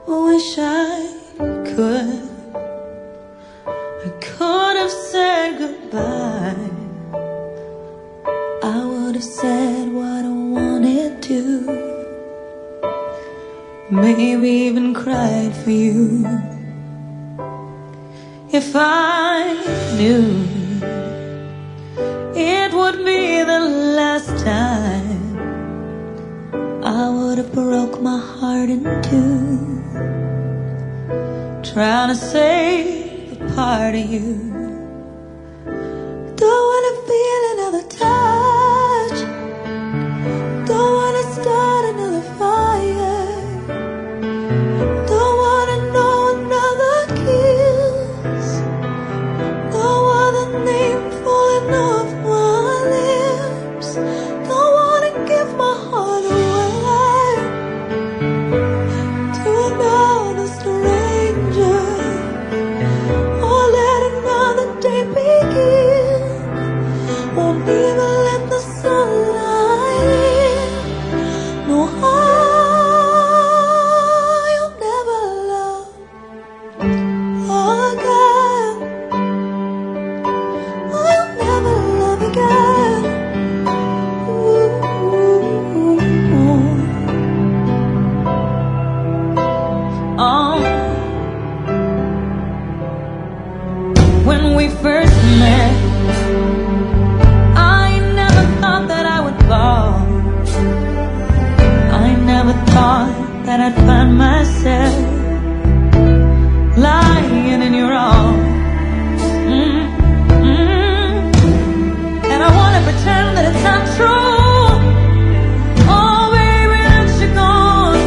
wish I could. I could have said goodbye. I would have said what I wanted to. Maybe even cried for you. If I knew it would be the last time, I would have broke my heart in two, trying to save a part of you. Don't wanna feel another touch, don't wanna start another fire, don't wanna know another kiss, don't want the name falling off my lips, don't wanna give my heart away to another stranger, or let another day begin. Won't even let the sunlight in. No, I'll never love again. I'll never love again. When we first met, I never thought that I would fall. I never thought that I'd find myself lying in your arms. And I wanna pretend that it's not true. Oh baby, that you're gone.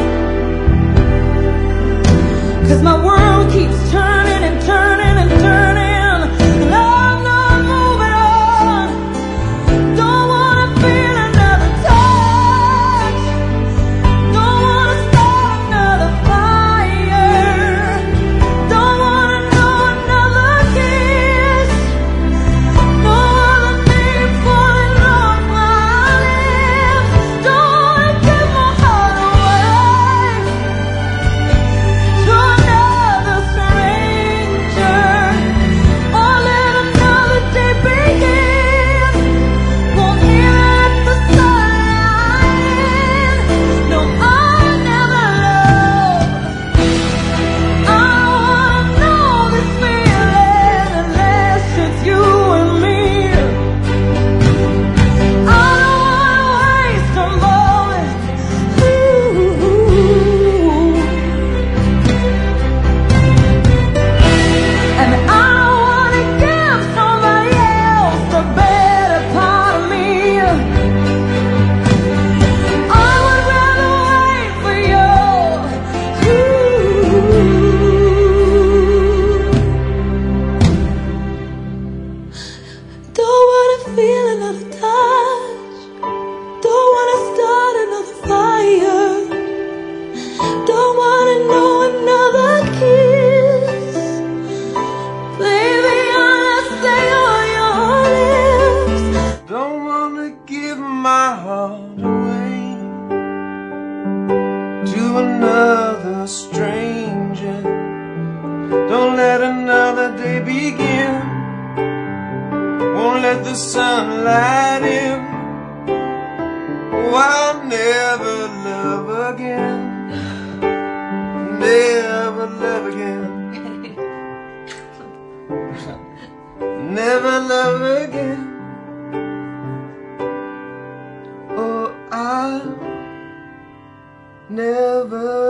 'Cause my world keeps turning and turning and turning. And I'm not moving on. Don't wanna feel another touch. Don't wanna start another fire. Don't wanna know another kiss. Don't want the name falling off my lips. Don't wanna give my heart away to another stranger, or let another day begin. Won't even let the sunlight in. No, I'll never love. I wanna know this feeling unless it's you and me. I don't wanna waste a moment. And I don't wanna give somebody else the better part of me. I would rather wait for you. Don't wanna feel another touch, don't wanna start another fire, don't wanna know another kiss. Baby, unless they are your lips. Don't wanna give my heart away to another stranger. Don't let another day begin. Won't let the sunlight in. Oh, I'll never love again. Never love again. Never love again. Oh, I'll never